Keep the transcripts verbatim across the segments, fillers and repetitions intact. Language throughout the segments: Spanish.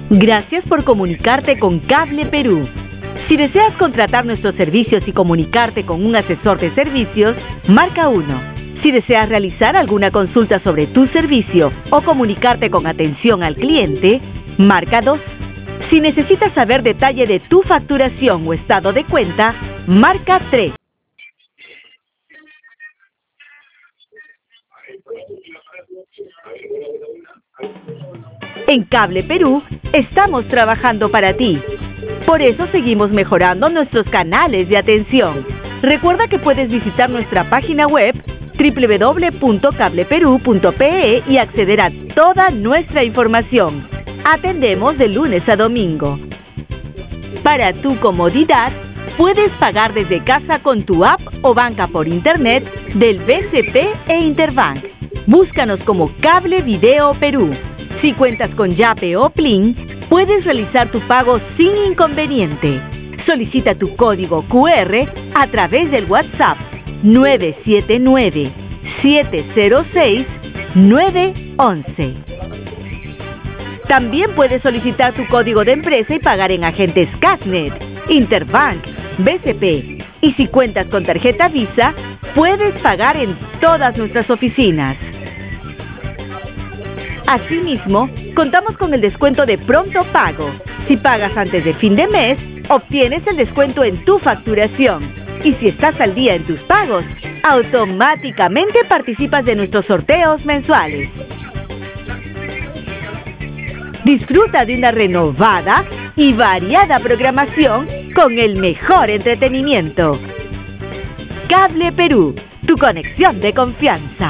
Gracias por comunicarte con Cable Perú. Si deseas contratar nuestros servicios y comunicarte con un asesor de servicios, marca uno. Si deseas realizar alguna consulta sobre tu servicio o comunicarte con atención al cliente, marca dos. Si necesitas saber detalle de tu facturación o estado de cuenta, marca tres. En Cable Perú, estamos trabajando para ti. Por eso seguimos mejorando nuestros canales de atención. Recuerda que puedes visitar nuestra página web doble u doble u doble u punto cable perú punto pe e y acceder a toda nuestra información. Atendemos de lunes a domingo. Para tu comodidad, puedes pagar desde casa con tu app o banca por internet del B C P e Interbank. Búscanos como Cable Video Perú. Si cuentas con Yape o Plin, puedes realizar tu pago sin inconveniente. Solicita tu código cu erre a través del WhatsApp nueve siete nueve, siete cero seis, nueve once. También puedes solicitar tu código de empresa y pagar en agentes Casnet, Interbank, B C P. Y si cuentas con tarjeta Visa, puedes pagar en todas nuestras oficinas. Asimismo, contamos con el descuento de pronto pago. Si pagas antes de fin de mes, obtienes el descuento en tu facturación. Y si estás al día en tus pagos, automáticamente participas de nuestros sorteos mensuales. Disfruta de una renovada y variada programación con el mejor entretenimiento. Cable Perú, tu conexión de confianza.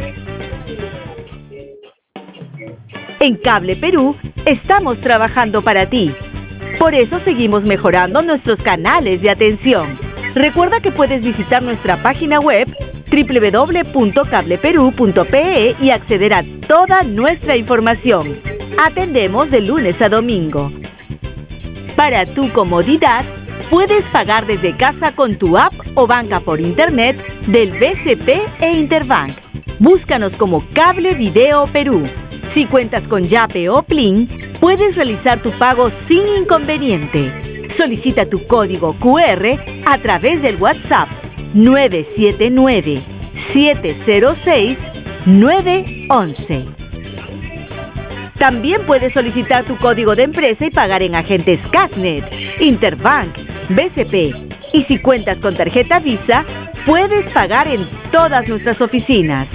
En Cable Perú, estamos trabajando para ti. Por eso seguimos mejorando nuestros canales de atención. Recuerda que puedes visitar nuestra página web doble u doble u doble u punto cable perú punto pe e y acceder a toda nuestra información. Atendemos de lunes a domingo. Para tu comodidad, puedes pagar desde casa con tu app o banca por internet del B C P e Interbank. Búscanos como Cable Video Perú. Si cuentas con Yape o Plin, puedes realizar tu pago sin inconveniente. Solicita tu código cu erre a través del WhatsApp nueve siete nueve, siete cero seis, nueve once. También puedes solicitar tu código de empresa y pagar en agentes Casnet, Interbank, B C P. Y si cuentas con tarjeta Visa, puedes pagar en todas nuestras oficinas.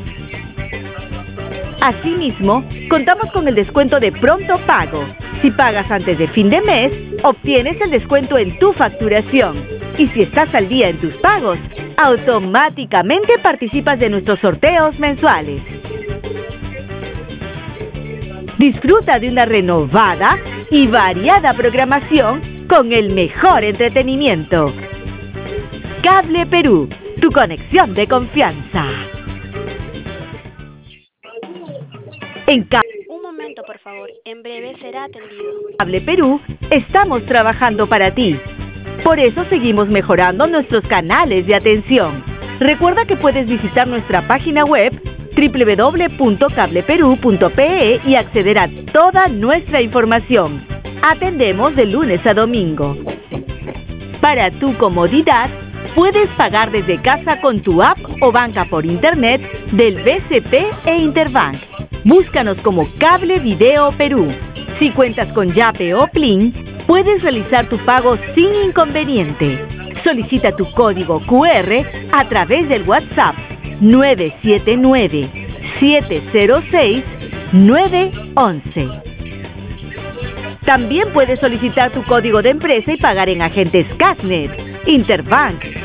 Asimismo, contamos con el descuento de pronto pago. Si pagas antes de fin de mes, obtienes el descuento en tu facturación. Y si estás al día en tus pagos, automáticamente participas de nuestros sorteos mensuales. Disfruta de una renovada y variada programación con el mejor entretenimiento. Cable Perú, tu conexión de confianza. En Cable Un momento, por favor. En breve será atendido. Cable Perú, estamos trabajando para ti. Por eso seguimos mejorando nuestros canales de atención. Recuerda que puedes visitar nuestra página web doble u doble u doble u punto cable perú punto pe e y acceder a toda nuestra información. Atendemos de lunes a domingo. Para tu comodidad, puedes pagar desde casa con tu app o banca por internet del B C P e Interbank. Búscanos como Cable Video Perú. Si cuentas con Yape o Plin, puedes realizar tu pago sin inconveniente. Solicita tu código cu erre a través del WhatsApp nueve siete nueve, siete cero seis, nueve once. También puedes solicitar tu código de empresa y pagar en agentes Casnet, Interbank,